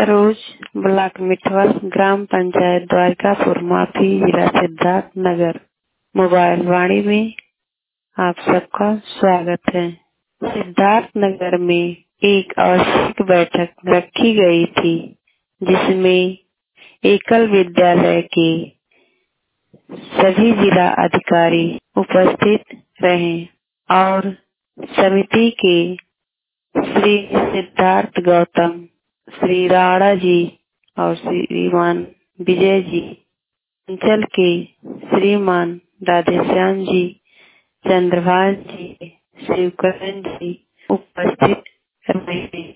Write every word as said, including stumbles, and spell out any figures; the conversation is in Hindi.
सरोज, ब्लॉक मिठवल, ग्राम पंचायत द्वारिकापुर माफी, जिला सिद्धार्थ नगर। मोबाइल वाणी में आप सबका स्वागत है। सिद्धार्थ नगर में एक आवश्यक बैठक रखी गई थी, जिसमें एकल विद्यालय के सभी जिला अधिकारी उपस्थित रहे और समिति के श्री सिद्धार्थ गौतम, श्री राणा जी और श्रीमान विजय जी, अंचल के श्रीमान राधेश्याम जी, चंद्रभान जी, शिवकरण जी उपस्थित रहे।